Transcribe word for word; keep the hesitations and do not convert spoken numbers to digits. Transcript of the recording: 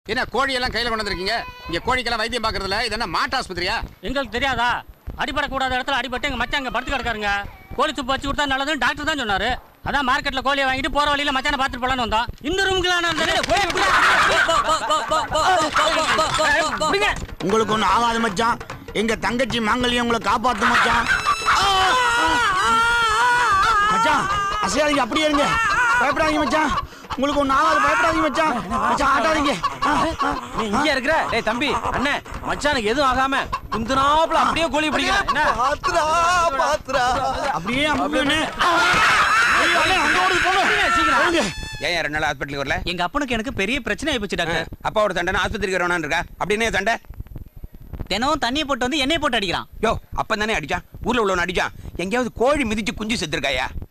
என்ன கோழி எல்லாம் கையில கொண்டு வந்திருக்கீங்க? இங்க கோழிக்கெல்லாம் வைத்தியம் பாக்குறதுல இது என்ன மாட்டு ஆஸ்பத்திரியா? எங்களுக்கு தெரியாதா? அடிபடக்கூடாத இடத்துல அடிபட்டு எங்க மச்சான் அங்க படுத்து கிடக்காருங்க. கோழி சூப் வச்சு கொடுத்தா நல்லதுன்னு டாக்டர் தான் சொன்னாரு. அதான் மார்க்கெட்ல கோழியை வாங்கிட்டு போற வழியில மச்சான பாத்துட்டு போலான்னு வந்தோம். இந்த ரூமுக்குலாம் உங்களுக்கு ஒண்ணு ஆகாது மச்சான். எங்க தங்கச்சி மாங்கல்யம் உங்களை காப்பாத்து மச்சான். மச்சான் அசையாதீங்க, அப்படியே இருங்க, பயப்படாதீங்க மச்சான். உங்களுக்கு ஒண்ணு ஆகாது, பயப்படாதீங்க மச்சான். மச்சான் ஆட்டாதீங்க. நீ இங்க இருக்கிற? டேய் தம்பி, அண்ணே மச்சானுக்கு எதுவும் ஆகாம குந்துனாப்ல அப்படியே கோழி பிடிக்கலாம். என்ன பாத்துடா பாத்துடா அப்படியே அம்புன்னு ஏன் ரெண்டு நாள் ஹாஸ்பிட்டலுக்கு வரல? எங்க அப்பனுக்கு எனக்கு பெரிய பிரச்சனை ஆயிப்போச்சு டாக்டர். அப்பாவோட சண்டை ஆஸ்பத்திரிக்கு வரணும்னு இருக்கா? அப்படின்னு சண்டை தினமும் தண்ணியை போட்டு வந்து எண்ணெய் போட்டு அடிக்கிறான். யோ அப்பன் தானே அடிச்சான், ஊர்ல உள்ளவன் அடிச்சான். எங்கேயாவது கோழி மிதிச்சு குஞ்சு செத்துருக்காயா?